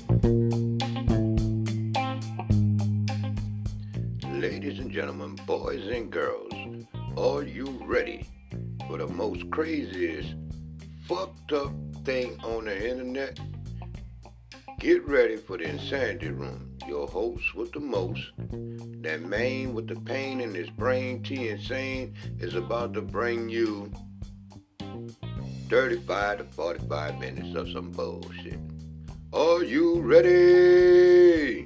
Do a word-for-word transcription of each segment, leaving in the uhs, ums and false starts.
Ladies and gentlemen, boys and girls, are you ready for the most craziest, fucked up thing on the internet? Get ready for the Insanity Room. Your host with the most, that man with the pain in his brain, T Insane, is about to bring you thirty-five to forty-five minutes of some bullshit. Are you ready?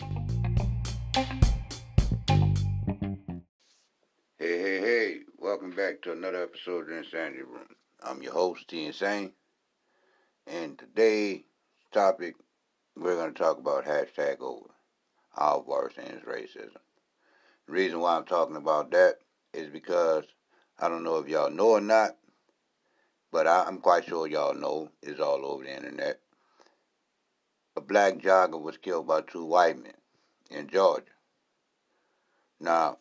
Hey, hey, hey, welcome back to another episode of the Insanity Room. I'm your host, T Insane, and today's topic, we're going to talk about hashtag over, our worst ends racism. The reason why I'm talking about that is because I don't know if y'all know or not, but I, I'm quite sure y'all know, it's all over the internet. A black jogger was killed by two white men in Georgia. Now,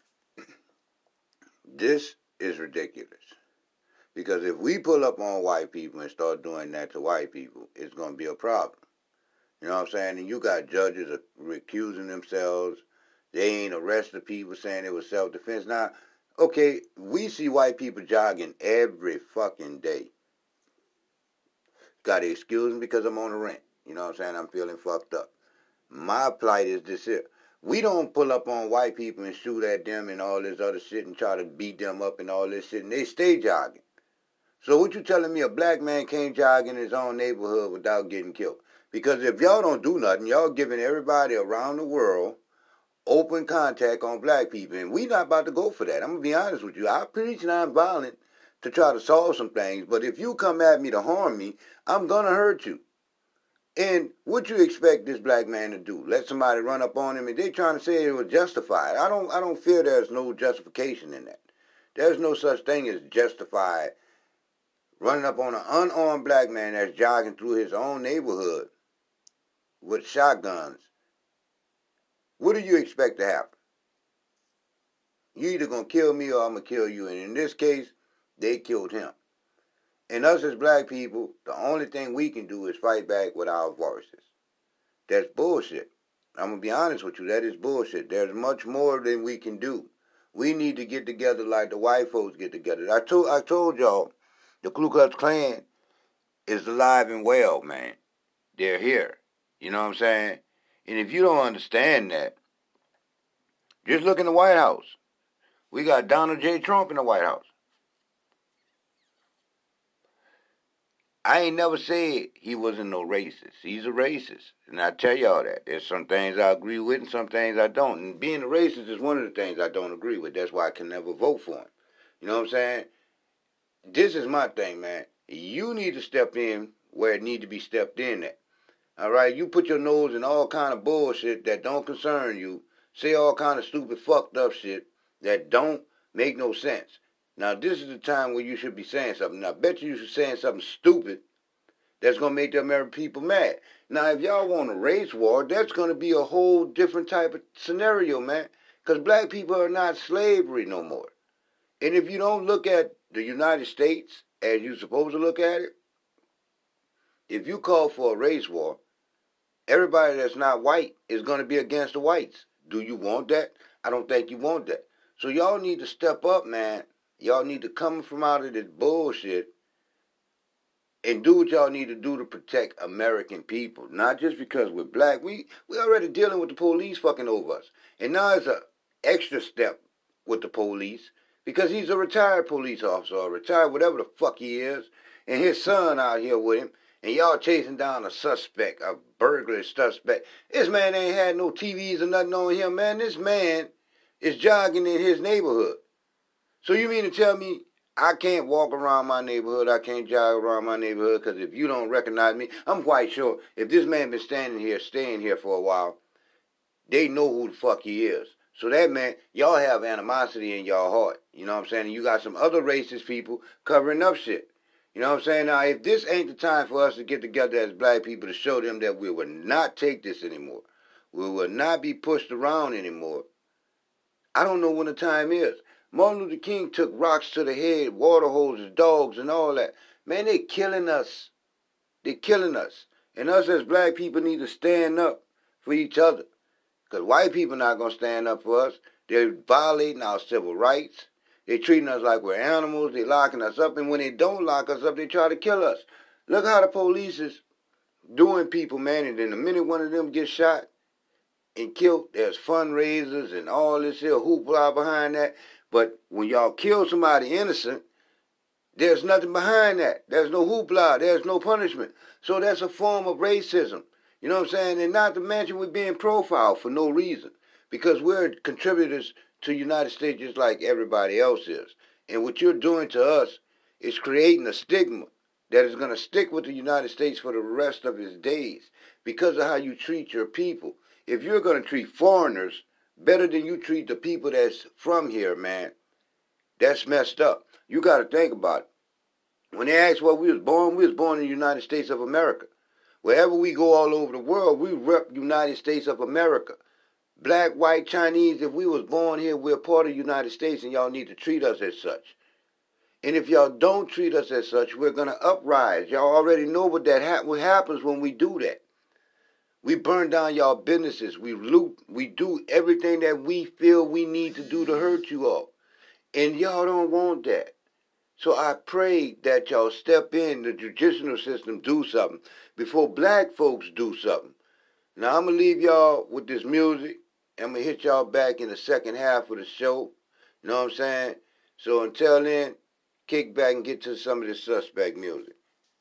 this is ridiculous. Because if we pull up on white people and start doing that to white people, it's going to be a problem. You know what I'm saying? And you got judges recusing themselves. They ain't arrested people saying it was self-defense. Now, okay, we see white people jogging every fucking day. Got to excuse me because I'm on the rent. You know what I'm saying? I'm feeling fucked up. My plight is this here. We don't pull up on white people and shoot at them and all this other shit and try to beat them up and all this shit, and they stay jogging. So what you telling me a black man can't jog in his own neighborhood without getting killed? Because if y'all don't do nothing, y'all giving everybody around the world open contact on black people, and we not about to go for that. I'm going to be honest with you. I preach nonviolent to try to solve some things, but if you come at me to harm me, I'm going to hurt you. And what you expect this black man to do? Let somebody run up on him and they trying to say it was justified. I don't I don't feel there's no justification in that. There's no such thing as justified running up on an unarmed black man that's jogging through his own neighborhood with shotguns. What do you expect to happen? You either going to kill me or I'm going to kill you. And in this case, they killed him. And us as black people, the only thing we can do is fight back with our voices. That's bullshit. I'm going to be honest with you. That is bullshit. There's much more than we can do. We need to get together like the white folks get together. I told, I told y'all, the Ku Klux Klan is alive and well, man. They're here. You know what I'm saying? And if you don't understand that, just look in the White House. We got Donald J. Trump in the White House. I ain't never said he wasn't no racist. He's a racist. And I tell y'all that. There's some things I agree with and some things I don't. And being a racist is one of the things I don't agree with. That's why I can never vote for him. You know what I'm saying? This is my thing, man. You need to step in where it need to be stepped in at. All right? You put your nose in all kind of bullshit that don't concern you. Say all kind of stupid, fucked up shit that don't make no sense. Now, this is the time where you should be saying something. Now, I bet you you should be saying something stupid that's going to make the American people mad. Now, if y'all want a race war, that's going to be a whole different type of scenario, man. Because black people are not slavery no more. And if you don't look at the United States as you're supposed to look at it, if you call for a race war, everybody that's not white is going to be against the whites. Do you want that? I don't think you want that. So y'all need to step up, man. Y'all need to come from out of this bullshit and do what y'all need to do to protect American people. Not just because we're black. We we already dealing with the police fucking over us. And now it's an extra step with the police because he's a retired police officer or retired whatever the fuck he is. And his son out here with him. And y'all chasing down a suspect, a burglary suspect. This man ain't had no T Vs or nothing on him, man. This man is jogging in his neighborhood. So you mean to tell me I can't walk around my neighborhood, I can't jog around my neighborhood, because if you don't recognize me, I'm quite sure if this man been standing here, staying here for a while, they know who the fuck he is. So that man, y'all have animosity in y'all heart. You know what I'm saying? And you got some other racist people covering up shit. You know what I'm saying? Now, if this ain't the time for us to get together as black people to show them that we will not take this anymore, we will not be pushed around anymore, I don't know when the time is. Martin Luther King took rocks to the head, water hoses, dogs, and all that. Man, they killing us. They killing us. And us as black people need to stand up for each other. Because white people not going to stand up for us. They're violating our civil rights. They're treating us like we're animals. They're locking us up. And when they don't lock us up, they try to kill us. Look how the police is doing people, man. And then the minute one of them gets shot and killed, there's fundraisers and all this here hoopla behind that. But when y'all kill somebody innocent, there's nothing behind that. There's no hoopla. There's no punishment. So that's a form of racism. You know what I'm saying? And not to mention we're being profiled for no reason. Because we're contributors to the United States just like everybody else is. And what you're doing to us is creating a stigma that is going to stick with the United States for the rest of its days because of how you treat your people. If you're going to treat foreigners better than you treat the people that's from here, man, that's messed up. You got to think about it. When they asked where we was born, we was born in the United States of America. Wherever we go all over the world, we rep United States of America. Black, white, Chinese, if we was born here, we're part of the United States, and y'all need to treat us as such. And if y'all don't treat us as such, we're going to uprise. Y'all already know what that ha- what happens when we do that. We burn down y'all businesses. We loot. We do everything that we feel we need to do to hurt you all. And y'all don't want that. So I pray that y'all step in, the judicial system, do something before black folks do something. Now, I'm going to leave y'all with this music. I'm going to hit y'all back in the second half of the show. You know what I'm saying? So until then, kick back and get to some of this Suspect music.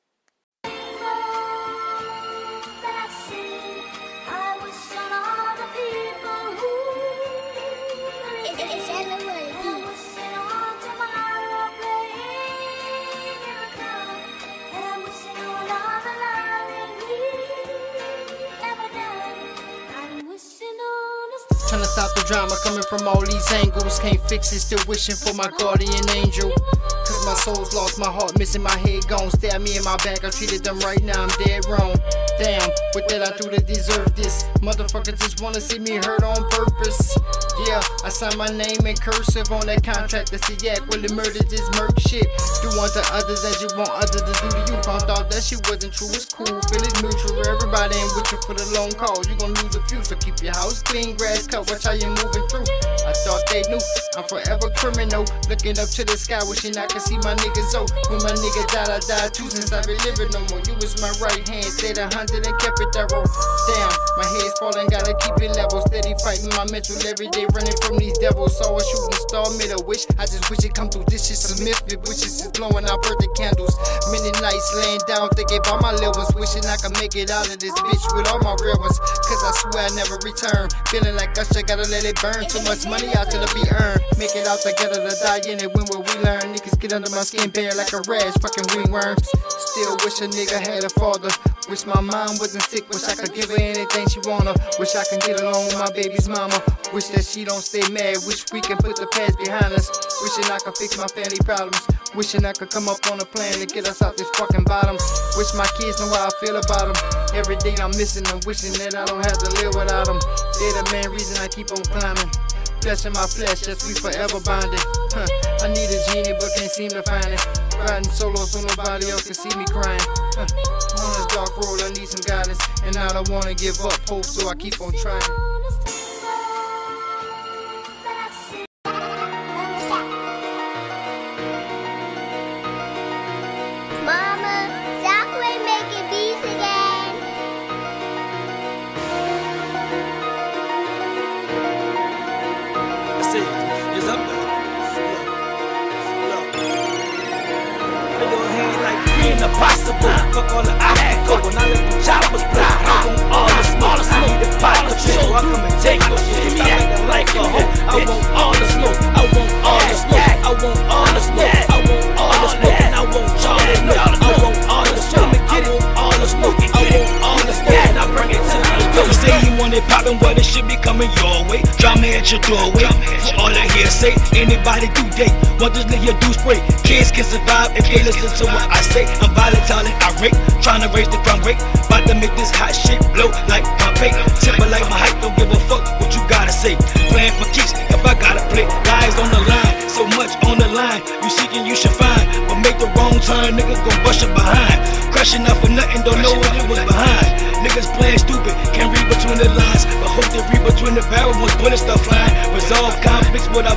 Trying to stop the drama coming from all these angles. Can't fix it, still wishing for my guardian angel. Cause my soul's lost, my heart missing, my head gone. Stab me in my back, I treated them right now, I'm dead wrong. Damn, what did I do to deserve this? Motherfucker just wanna see me hurt on purpose. Yeah, I signed my name in cursive on that contract. That's the yak, will it murder this murk shit? Do unto others as you want others to do to you. Found out that shit wasn't true, it's cool, feel it mutual. Everybody ain't with you for the long call, you gon' lose a few. So keep your house clean, grass cut, watch how you moving through. I thought they knew, I'm forever criminal. Looking up to the sky, wishing I could see my niggas oh. When my nigga died, I died too since I been living no more. You was my right hand, stayed a hundred and kept it thorough. Damn, my head's falling, gotta keep it level. Steady fighting my mental every day, running from these devils. Saw a shooting star, made a wish. I just wish it come through. This shit's a myth, it wishes is blowing out birthday candles. Many nights laying down, thinking about my little ones. Wishing I could make it out of this bitch with all my real ones. Cause I swear I never return. Feeling like Usher, gotta let it burn. Too much money out till it be earned. Make it out together to die in it. When will we learn? Niggas get under my skin bare like a rash, fucking ringworms. Still wish a nigga had a father. Wish my mom wasn't sick. Wish I could give her anything she wanna. Wish I can get along with my baby's mama. Wish that she don't stay mad. Wish we can put the past behind us. Wishing I could fix my family problems. Wishing I could come up on a plan to get us out this fucking bottom. Wish my kids know how I feel about them. Every day I'm missing them. Wishing that I don't have to live without them. They're the main reason I keep on climbing. Flesh in my flesh, yes, we forever bonded. Huh. I need a genie, but can't seem to find it. Riding solo so nobody else can see me crying. Huh. On this dark road, I need some guidance. And I don't wanna give up hope, so I keep on trying. It's up there. Yo. Yo. Put your hands like being impossible. Fuck all the I go when I let the choppers fly. I want all the smoke. I need the pot of shit. So I come and take your shit. Stop acting like a hoe. I want all the smoke. I want all the smoke. I want all the smoke. I want all the smoke. And I want y'all to know. I want all the smoke. I want all the smoke. I want all the smoke. And I bring it to you. You say you want it poppin', but it should be coming your way. Drama at your doorway. For all I hear say, anybody do date. Want this nigga do spray. Kids can survive if they listen to what I say. I'm volatile and irate, trying to raise the ground rate. About to make this hot shit blow like Pompeii. Simple like my height, don't give a fuck what you gotta say. Playing for keeps if I gotta play. Lies on the line, so much on the line. You seeking, you should find. But make the wrong turn, nigga gon' bust your behind. Crashing up for nothing, don't know what it was behind. Niggas playing stupid, can't read between the lines.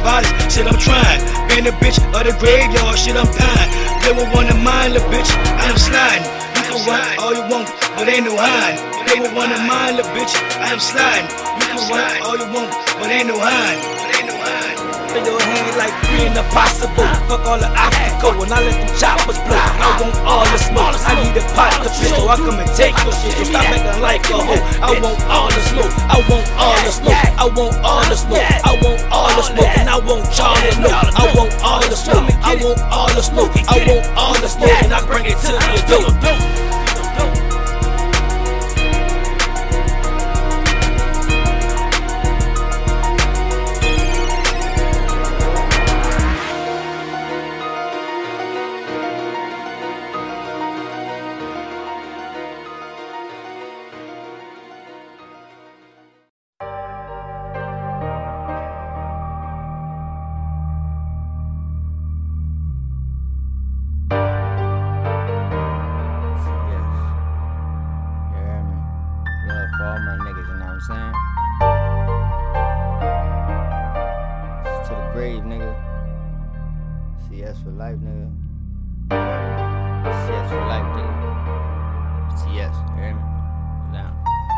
bodies, shit I'm trying. Being a bitch of the graveyard, shit I'm dying. They will wanna mind the bitch, I am sliding. You can run all you want, but ain't no hiding. They will wanna mind the bitch, I am sliding. You can run all you want, but ain't no hiding. Throw your hand like free and impossible. Fuck all the obstacles when I let them choppers blow. I want all the smoke. I need a pot to pistol. I come and take your shit. So stop acting like a hoe. I want all the smoke. I want all the smoke. I want all the smoke. I want all the smoke. And I want y'all to know. I want all the smoke. I want all the smoke. I want all the smoke. And I bring it to your door. To the grave, nigga. C S for life, nigga. C S for life, nigga. C S, you hear me? Down.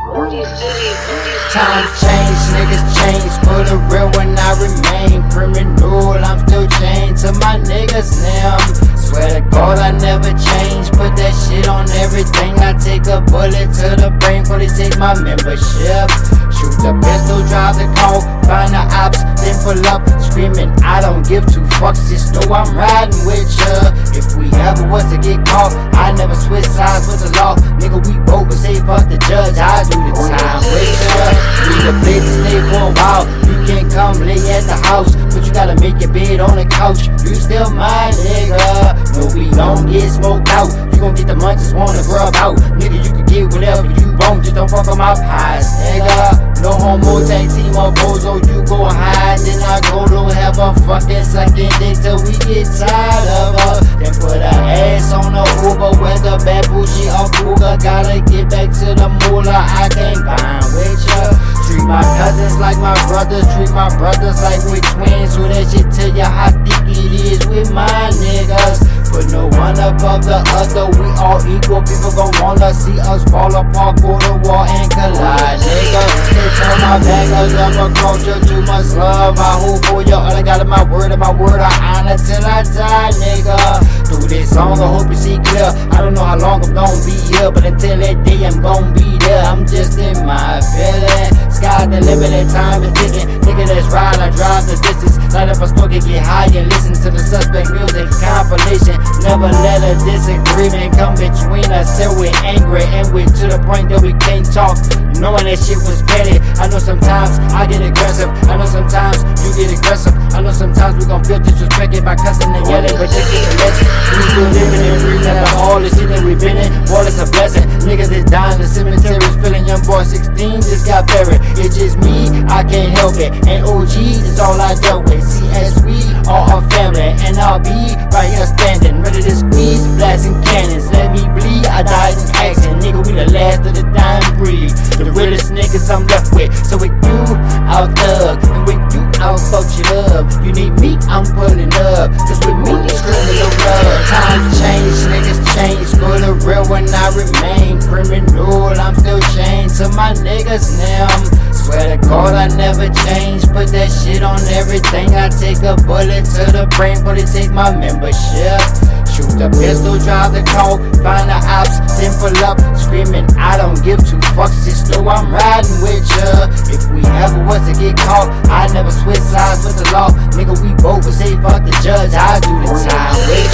Times change, niggas change. For the real when I remain criminal, I'm still chained to my niggas now. Swear to God I never change. Put that shit on everything. I take a bullet to the brain before they take my membership. Shoot the pistol, drive the car, find the ops, then pull up, screaming, I don't give two fucks, just know I'm riding with ya. If we ever was to get caught, I never switch sides with the law. Nigga, we both would say fuck the judge, I do the time with ya. Need a place to stay for a while, you can't come lay at the house, but you gotta make your bed on the couch. You still my nigga, no we don't get smoked out. You gon' get the munchies, wanna grub out. Nigga, you can get whatever you want, just don't fuck on my pies, nigga. No homo, tag team or bozo, you go hide, then I go to have a fucking second dick till we get tired of her. Then put her ass on the Uber, whether bad bougie or cougar. Gotta get back to the moolah, I can't bind with ya. Treat my cousins like my brothers, treat my brothers like we twins. So that shit tell you how thick it is with my niggas. Put no one above the other, we all equal. People gon' wanna see us fall apart, go to war and collide, nigga. They turn my back, cause I'm a culture, too much love. I hope for you, all I got is my word, and my word I honor till I die, nigga. Through this song, I hope you see clear. I don't know how long I'm gon' be here, but until that day I'm gon' be there. I'm just in my feeling. Sky's the limit and time is ticking. Nigga, that's right, I drive the distance. Light up a smoke and get high and listen to the suspect music compilation. Never let a disagreement come between us till we're angry and we're to the point that we can't talk. Knowing that shit was petty. I know sometimes I get aggressive. I know sometimes you get aggressive. I know sometimes we gon' feel disrespected by cussing and yelling, but this is a lesson. We still living and breathing after all the shit that we've been in. Boy, it's a blessing. Niggas is dying, the cemeteries filling. Young boy sixteen just got buried. It's just me, I can't help it. And O G is all I dealt with. C S we are a family, and I'll be right here standing, ready to squeeze, blasting cannons. Let me bleed, I died in action. Nigga, we the last of the dying breed. The realest niggas I'm left with. So with you, I'll thug, and with you, I'll fuck shit up. You need me, I'm pulling up, cause with me, it's criminal love. Times change, niggas change, for the real when I remain criminal. I'm still chained to my niggas now. Swear to God I never change. Put that shit on everything. I take a bullet to the brain, but it take my membership. Shoot the pistol, drive the car, find the ops, then pull up, screaming, I don't give two fucks, just know I'm riding with ya. If we ever was to get caught, I never switch sides with the law. Nigga, we both would say fuck the judge, I do the time with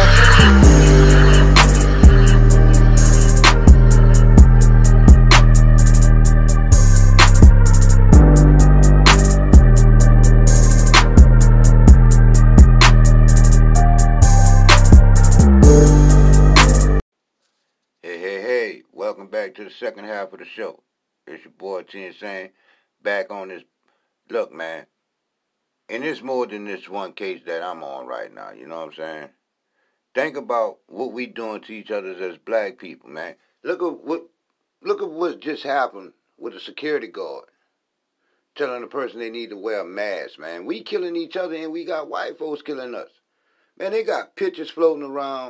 ya. Welcome back to the second half of the show. It's your boy T Insane back on this. Look, man, and it's more than this one case that I'm on right now, you know what I'm saying? Think about what we doing to each other as black people, man. Look at what look at what just happened with a security guard. telling a person they need to wear a mask, man. We killing each other and we got white folks killing us. Man, they got pictures floating around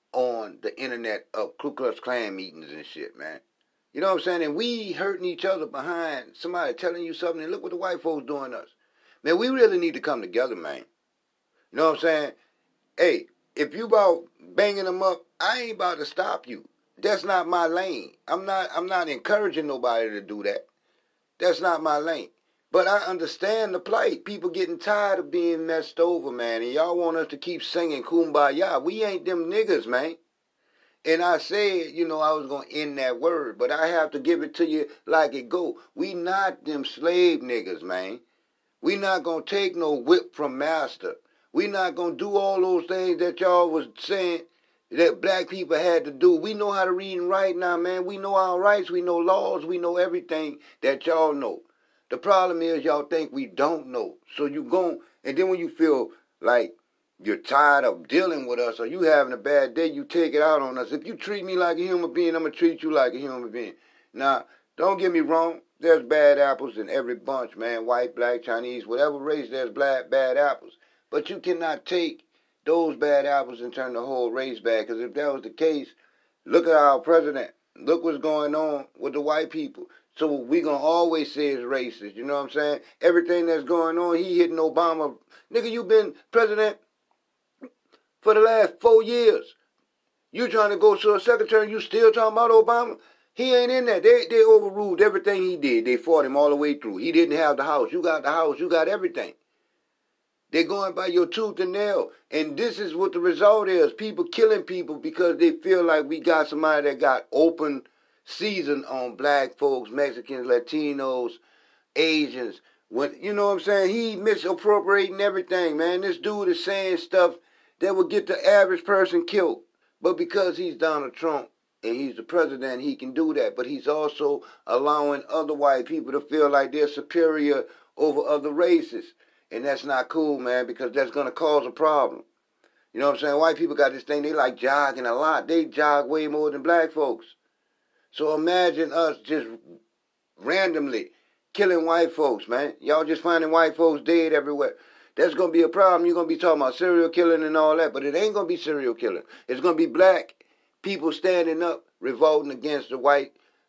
on the internet of Ku Klux Klan meetings and shit, man. You know what I'm saying? And we hurting each other behind somebody telling you something, and look what the white folks doing to us. Man, we really need to come together, man. You know what I'm saying? Hey, if you about banging them up, I ain't about to stop you. That's not my lane. I'm not I'm not encouraging nobody to do that. That's not my lane. But I understand the plight. People getting tired of being messed over, man. And y'all want us to keep singing Kumbaya. We ain't them niggas, man. And I said, you know, I was going to end that word. But I have to give it to you like it go. We not them slave niggas, man. We not going to take no whip from master. We not going to do all those things that y'all was saying that black people had to do. We know how to read and write now, man. We know our rights. We know laws. We know everything that y'all know. The problem is y'all think we don't know. So you go, and then when you feel like you're tired of dealing with us or you having a bad day, you take it out on us. If you treat me like a human being, I'm going to treat you like a human being. Now, don't get me wrong. There's bad apples in every bunch, man. White, black, Chinese, whatever race, there's black, bad apples. But you cannot take those bad apples and turn the whole race bad. Because if that was the case, look at our president. Look what's going on with the white people. So we going to always say it's racist. You know what I'm saying? Everything that's going on, he hitting Obama. Nigga, you been president for the last four years. You trying to go to a second term, you still talking about Obama? He ain't in there. They they overruled everything he did. They fought him all the way through. He didn't have the house. You got the house. You got everything. They're going by your tooth and nail. And this is what the result is. People killing people because they feel like we got somebody that got open season on black folks, Mexicans, Latinos, Asians. When, you know what I'm saying? He misappropriating everything, man. This dude is saying stuff that would get the average person killed. But because he's Donald Trump, and he's the president, he can do that. But he's also allowing other white people to feel like they're superior over other races. And that's not cool, man, because that's going to cause a problem. You know what I'm saying? White people got this thing, they like jogging a lot. They jog way more than black folks. So imagine us just randomly killing white folks, man. Y'all just finding white folks dead everywhere. That's going to be a problem. You're going to be talking about serial killing and all that. But it ain't going to be serial killing. It's going to be black people standing up, revolting against the white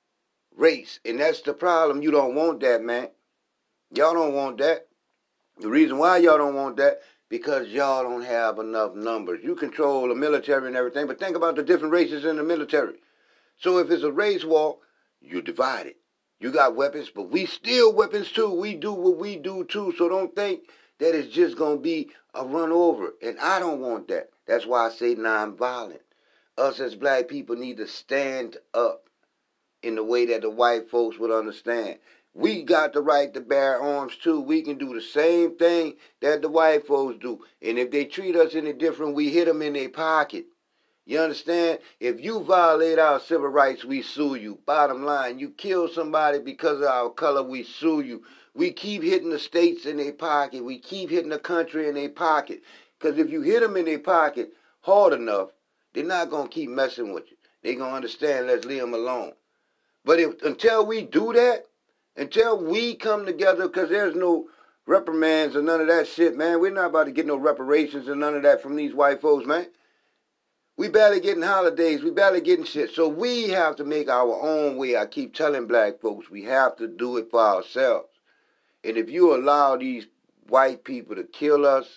race. And that's the problem. You don't want that, man. Y'all don't want that. The reason why y'all don't want that, because y'all don't have enough numbers. You control the military and everything, but think about the different races in the military. So if it's a race war, you divide it. You got weapons, but we steal weapons too. We do what we do too. So don't think that it's just going to be a run over. And I don't want that. That's why I say nonviolent. Us as black people need to stand up in the way that the white folks would understand. We got the right to bear arms too. We can do the same thing that the white folks do. And if they treat us any different, we hit them in their pocket. You understand? If you violate our civil rights, we sue you. Bottom line, you kill somebody because of our color, we sue you. We keep hitting the states in their pocket. We keep hitting the country in their pocket. Because if you hit them in their pocket hard enough, they're not going to keep messing with you. They're going to understand, let's leave them alone. But if until we do that, until we come together, because there's no reprimands or none of that shit, man. We're not about to get no reparations or none of that from these white folks, man. We barely getting holidays. We barely getting shit. So we have to make our own way. I keep telling black folks, we have to do it for ourselves. And if you allow these white people to kill us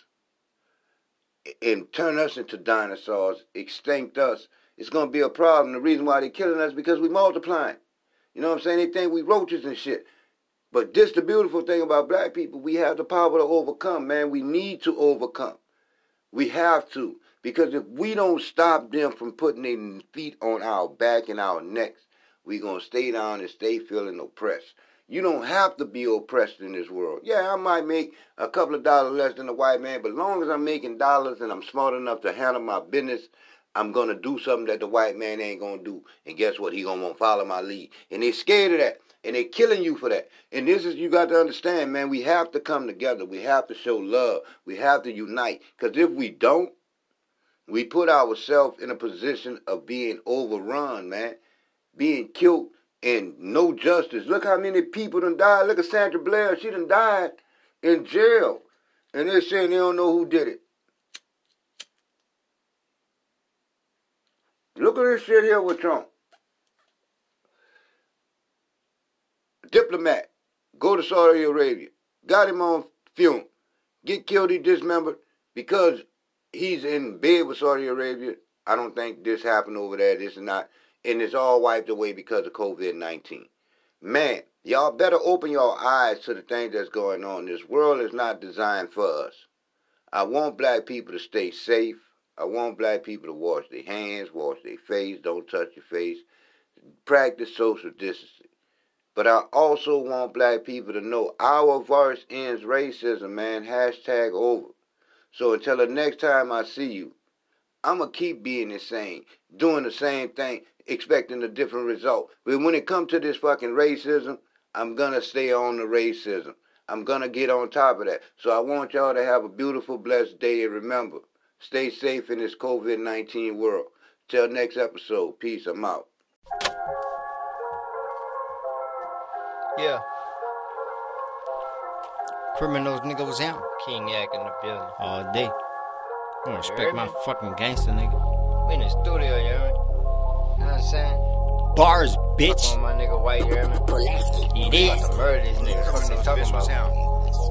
and turn us into dinosaurs, extinct us, it's going to be a problem. The reason why they're killing us is because we multiplying. You know what I'm saying? They think we roaches and shit. But this the beautiful thing about black people. We have the power to overcome, man. We need to overcome. We have to. Because if we don't stop them from putting their feet on our back and our necks, we're going to stay down and stay feeling oppressed. You don't have to be oppressed in this world. Yeah, I might make a couple of dollars less than a white man, but as long as I'm making dollars and I'm smart enough to handle my business, I'm going to do something that the white man ain't going to do. And guess what? He going to want to follow my lead. And they scared of that. And they killing you for that. And this is, you got to understand, man, we have to come together. We have to show love. We have to unite. Because if we don't, we put ourselves in a position of being overrun, man. Being killed and no justice. Look how many people done died. Look at Sandra Blair. She done died in jail. And they're saying they don't know who did it. Look at this shit here with Trump. Diplomat. Go to Saudi Arabia. Got him on film. Get killed, he dismembered. Because he's in bed with Saudi Arabia, I don't think this happened over there. This is not. And it's all wiped away because of COVID nineteen. Man, y'all better open your eyes to the things that's going on. This world is not designed for us. I want black people to stay safe. I want black people to wash their hands, wash their face, don't touch your face, practice social distancing. But I also want black people to know our verse ends racism, man. Hashtag over. So until the next time I see you, I'm going to keep being the same, doing the same thing, expecting a different result. But when it comes to this fucking racism, I'm going to stay on the racism. I'm going to get on top of that. So I want y'all to have a beautiful, blessed day. And remember, stay safe in this COVID nineteen world. Till next episode. Peace. I'm out. Yeah. Criminals, nigga, was out. King Yak in the building. All day. I don't respect my fucking gangster, nigga. We in the studio, you hear me? You know what I'm saying? Bars, bitch. Fuck on my nigga White, you hear me? It is. About to murder these niggas. What they talking about?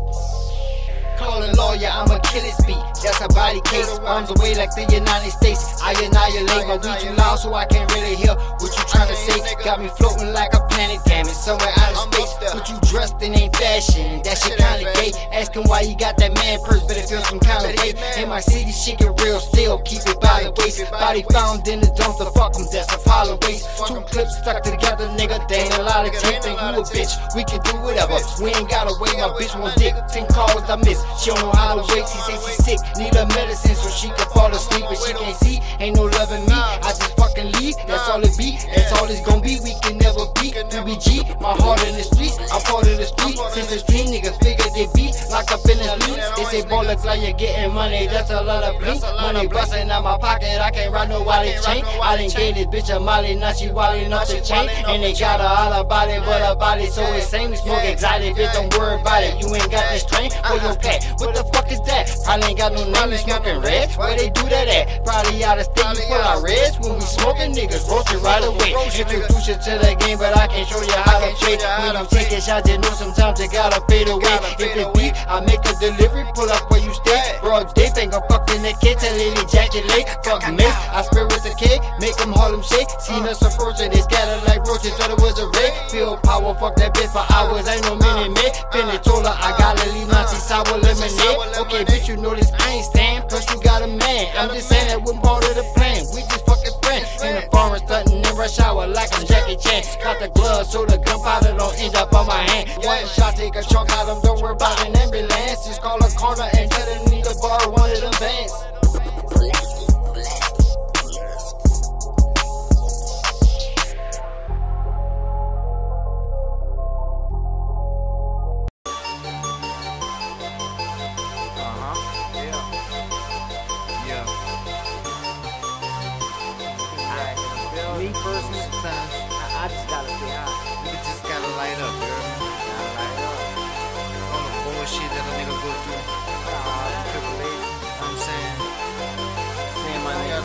Call a lawyer, I'ma kill his beat. That's a body case. Arms away like the United States. I annihilate my weed too loud so I can't really hear what you trying to say. Got me floating like a planet, damn it, somewhere out of space. But you dressed in ain't fashion. That shit kinda gay. Asking why you got that man purse, but it feels some kind of way. In my city, shit get real still. Keep it by the waist. Body found in the dump, the fuck em, that's a follow waste. Two clips stuck together, nigga. They ain't a lot of tape. Think you a bitch. We can do whatever. We ain't gotta wait. My bitch won't dick. Ten calls I miss. She don't know how to wait, she say she sick. Need her medicine so she can fall asleep. But she can't see, ain't no loving me. I just fucking leave, that's all it be. That's all it's gonna be, we can never be. three B G, my heart in the streets. I'm part of the street, since sixteen niggas figure they be. Locked up in the streets, they say boy look like you're getting money. That's a lot of blink, money busting out my pocket. I can't ride no wallet chain. I done gave this bitch a molly, now she walling off the chain. And they got her all about it, but her body so insane. We smoke exotic, bitch, don't worry about it. You ain't got this train for your pack. What the fuck is that? Probably ain't got no name, we smoking reds. Where they do that at? Probably out of state, we pull out reds. When we smoking niggas, roast it right away. Introduce you to the game, but I can't show you how to play. When you taking shots, you know sometimes you gotta fade away. If it beat, I make a delivery, pull up where you stay. Bro, they think I'm fucking the kid, tell it ejaculate. Fuck me, I spit with the K, make them Harlem shake. Seen us approaching, they scattered like roaches, thought it was a raid. Feel power, fuck that bitch for hours, ain't no minute man. Finna told her I gotta leave Nazi sour lemonade. Okay, bitch, you know this I ain't stand. Plus you got a man. I'm just saying that wasn't part of the plan. We just fucking friends. In the forest, stunting in rush hour like I'm Jackie Chan. Got the gloves so the gunpowder don't end up on my hand. One shot, take a chunk out of them. Don't worry about an ambulance. Just call a corner and tell them need to borrow one of them vans. Me personally, sometimes I, I just gotta stay high. Nigga just gotta light up, girl. Gotta light up. All the bullshit that a nigga go through. Uh, triple A. You know what I'm saying? Saying my nigga.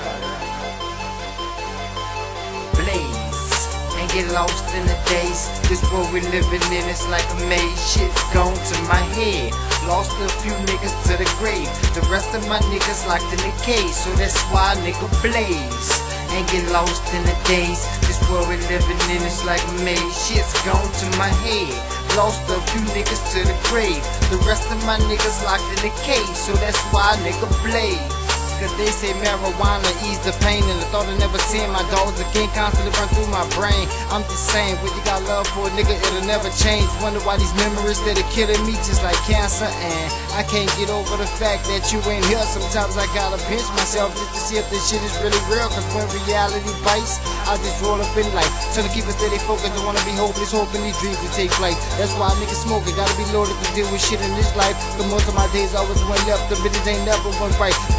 Blaze and get lost in the days. This world we living in, it's like a maze. Shit's gone to my head. Lost a few niggas to the grave. The rest of my niggas locked in the cage. So that's why nigga blaze and get lost in the days. This world we living in, it's like a maze. Shit's gone to my head. Lost a few niggas to the grave. The rest of my niggas locked in the cage. So that's why nigga blaze. Cause they say marijuana ease the pain. And the thought of never seeing my dogs again constantly run through my brain. I'm just saying, when you got love for a nigga, it'll never change. Wonder why these memories that are killing me just like cancer. And I can't get over the fact that you ain't here. Sometimes I gotta pinch myself just to see if this shit is really real. Cause when reality bites, I just roll up in life. So to keep us steady focused, don't wanna be hopeless, hoping these dreams will take flight. That's why niggas smoking, gotta be loaded to deal with shit in this life. But most of my days always went left, the bitches ain't never went right. But still I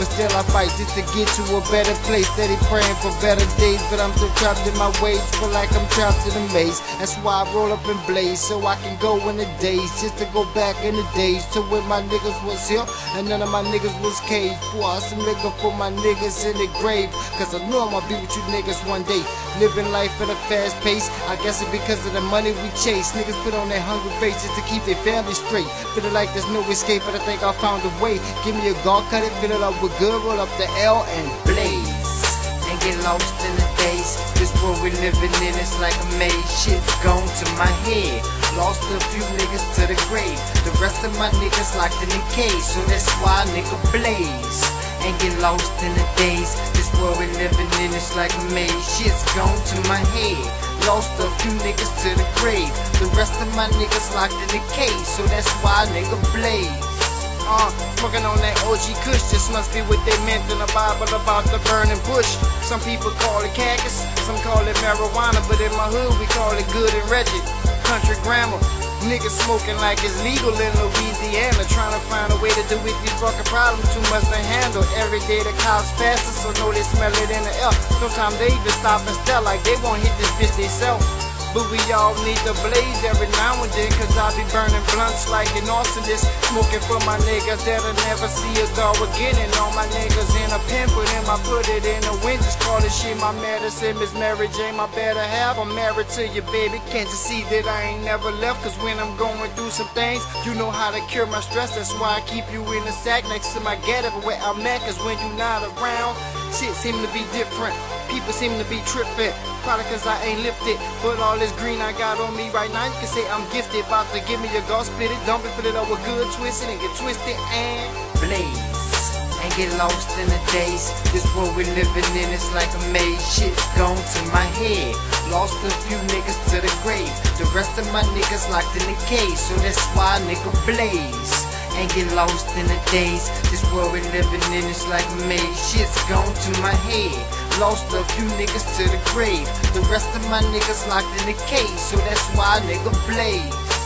fight just to get to a better place. Steady praying for better days, but I'm still trapped in my ways. Feel like I'm trapped in a maze. That's why I roll up and blaze, so I can go in the days. Just to go back in the days to when my niggas was here and none of my niggas was caged. Pour out some liquor for my niggas in the grave, cause I know I'ma be with you niggas one day. Living life at a fast pace, I guess it's because of the money we chase. Niggas put on their hungry faces to keep their family straight. Feeling like there's no escape, but I think I found a way. Give me a guard, cut it, fill it up with good, roll up the L and blaze. And get lost in the days. This world we living in, it's like a maze. Shit's gone to my head. Lost a few niggas to the grave. The rest of my niggas locked in the cage. So that's why I nigga blaze. And get lost in the days. This world we living in, it's like a maze. Shit's gone to my head. Lost a few niggas to the grave. The rest of my niggas locked in the cage. So that's why I nigga blaze. Uh, smoking on that O G Kush, this must be what they meant in the Bible about the burning bush. Some people call it cactus, some call it marijuana, but in my hood we call it good and wretched. Country grammar, niggas smoking like it's legal in Louisiana, trying to find a way to do with these fucking problems too much to handle. Every day the cops pass us, so know they smell it in the air. Sometimes they even stop and stare like they won't hit this bitch theyself. But we all need to blaze every now and then, cause I be burning blunts like an arsonist. Smoking for my niggas that'll never see a dog again. And all my niggas in a pen, put him, I put it in the wind. Just call this shit my medicine, Miss Mary Jane, my better half. I'm married to you, baby, can't you see that I ain't never left? Cause when I'm going through some things, you know how to cure my stress. That's why I keep you in the sack next to my get everywhere I'm at. Cause when you not around, shit seem to be different. People seem to be tripping, probably cause I ain't lifted. But all this green I got on me right now, you can say I'm gifted. About to give me a go, split it, dump it, fill it up with good, twisted and get twisted and blaze. And get lost in the days. This world we living in, it's like a maze. Shit's gone to my head. Lost a few niggas to the grave. The rest of my niggas locked in the cage. So that's why I nigga blaze. And get lost in the days. This world we living in, it's like a maze. Shit's gone to my head. Lost a few niggas to the grave. The rest of my niggas locked in the cage. So that's why I nigga blaze.